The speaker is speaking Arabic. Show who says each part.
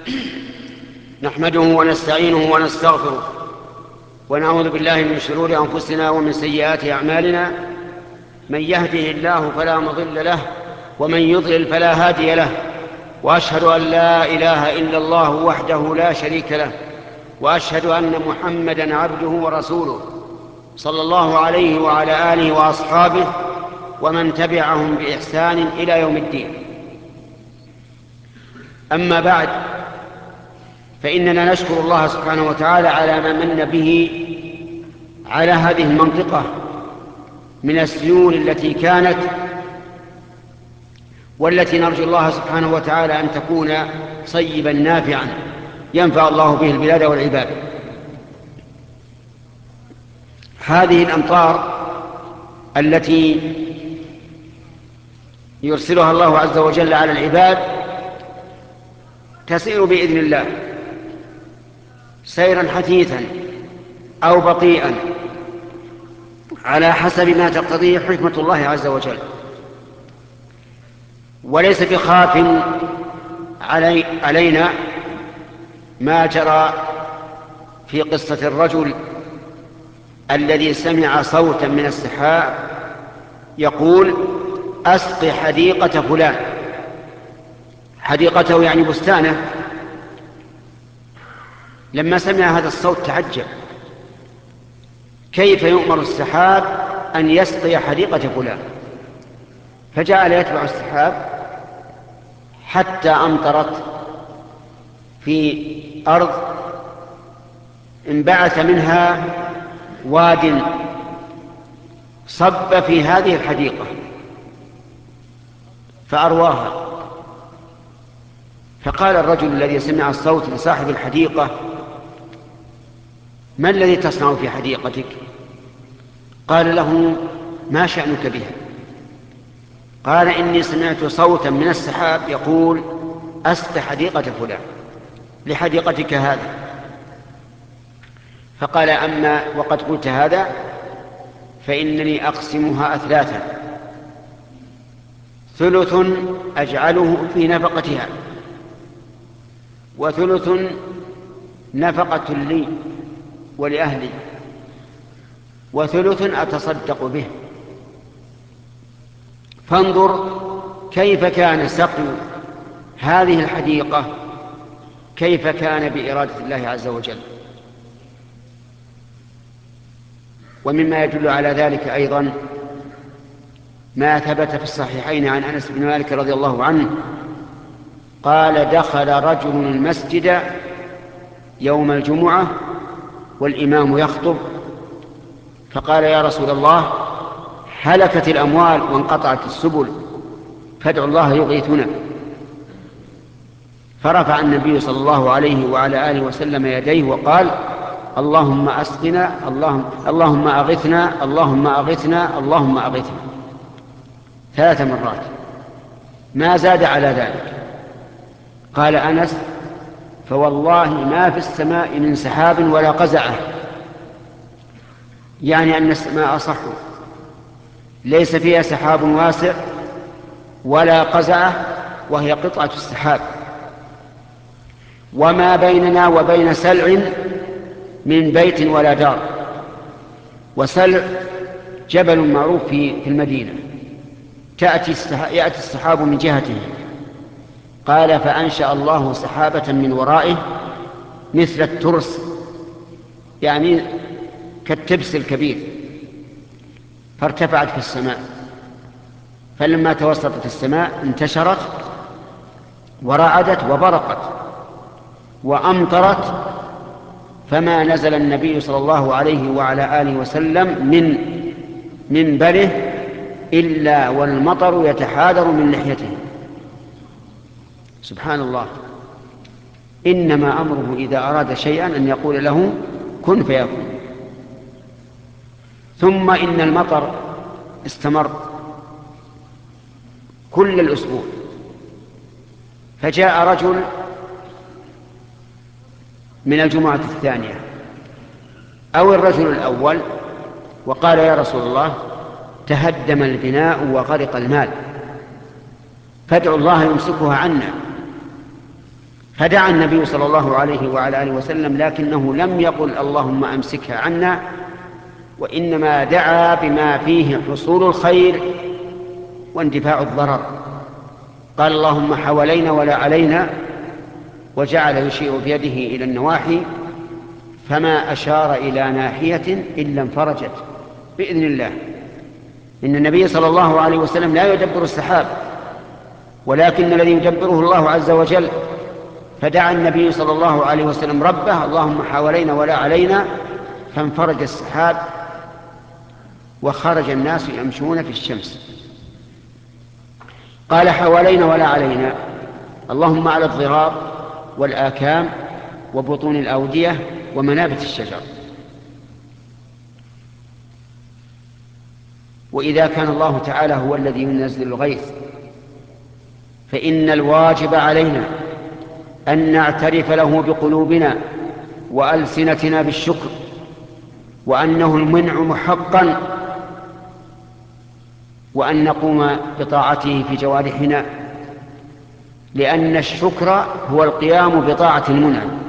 Speaker 1: نحمده ونستعينه ونستغفره ونعوذ بالله من شرور أنفسنا ومن سيئات أعمالنا. من يهده الله فلا مضل له ومن يضلل فلا هادي له، وأشهد أن لا إله إلا الله وحده لا شريك له، وأشهد أن محمدا عبده ورسوله صلى الله عليه وعلى آله وأصحابه ومن تبعهم بإحسان إلى يوم الدين. أما بعد، فإننا نشكر الله سبحانه وتعالى على ما من به على هذه المنطقة من السيول التي كانت، والتي نرجو الله سبحانه وتعالى أن تكون صيبا نافعا ينفع الله به البلاد والعباد. هذه الأمطار التي يرسلها الله عز وجل على العباد تسير بإذن الله سيرا حثيثا أو بطيئا على حسب ما تقتضيه حكمة الله عز وجل، وليس بخاف علينا ما جرى في قصة الرجل الذي سمع صوتا من السحاب يقول: أسق حديقة فلان. حديقته يعني بستانه. لما سمع هذا الصوت تعجب، كيف يؤمر السحاب أن يسقي حديقة فلان؟ فجعل يتبع السحاب حتى أمطرت في أرض انبعث منها واد صب في هذه الحديقة فأرواها. فقال الرجل الذي سمع الصوت لصاحب الحديقة: ما الذي تصنع في حديقتك؟ قال له: ما شأنك بها؟ قال: إني سمعت صوتا من السحاب يقول: أسق حديقة فلان، لحديقتك هذا. فقال: أما وقد قلت هذا فإنني أقسمها أثلاثا، ثلث أجعله في نفقتها، وثلث نفقة لي ولأهلي، وثلث أتصدق به. فانظر كيف كان سقي هذه الحديقة، كيف كان بإرادة الله عز وجل. ومما يدل على ذلك أيضا ما ثبت في الصحيحين عن أنس بن مالك رضي الله عنه قال: دخل رجل المسجد يوم الجمعة والإمام يخطب، فقال: يا رسول الله، هلكت الأموال وانقطعت السبل، فادعوا الله يغيثنا. فرفع النبي صلى الله عليه وعلى آله وسلم يديه وقال: اللهم أسقنا، اللهم أغثنا، اللهم أغثنا، اللهم أغثنا، 3 مرات، ما زاد على ذلك. قال أنس: فوالله ما في السماء من سحاب ولا قزعة، يعني أن السماء صح، ليس فيها سحاب واسع ولا قزعة، وهي قطعة السحاب. وما بيننا وبين سلع من بيت ولا دار. وسلع جبل معروف في المدينة، يأتي السحاب من جهته. قال: فأنشأ الله سحابة من ورائه مثل الترس، يعني كالتبس الكبير، فارتفعت في السماء. فلما توسطت السماء انتشرت ورعدت وبرقت وأمطرت، فما نزل النبي صلى الله عليه وعلى آله وسلم من منبره إلا والمطر يتحادر من لحيته. سبحان الله. إنما أمره إذا أراد شيئا أن يقول له كن فيكون. ثم إن المطر استمر كل الأسبوع. فجاء رجل من الجمعة الثانية أو الرجل الأول وقال: يا رسول الله، تهدم البناء وغرق المال، فادعوا الله يمسكها عنا. فدعا النبي صلى الله عليه وعلى آله وسلم، لكنه لم يقل اللهم أمسكها عنا، وإنما دعا بما فيه حصول الخير واندفاع الضرر. قال اللهم حوالينا ولا علينا، وجعل يشير بيده إلى النواحي، فما أشار إلى ناحية إلا انفرجت بإذن الله. إن النبي صلى الله عليه وسلم لا يدبر السحاب، ولكن الذي يدبره الله عز وجل. فدعا النبي صلى الله عليه وسلم ربه اللهم حوالينا ولا علينا، فانفرج السحاب وخرج الناس يمشون في الشمس. قال حوالينا ولا علينا، اللهم على الضراب والآكام وبطون الأودية ومنابت الشجر. وإذا كان الله تعالى هو الذي ينزل الغيث، فإن الواجب علينا أن نعترف له بقلوبنا وألسنتنا بالشكر، وأنه المنعم حقا، وأن نقوم بطاعته في جوارحنا، لأن الشكر هو القيام بطاعة المنعم.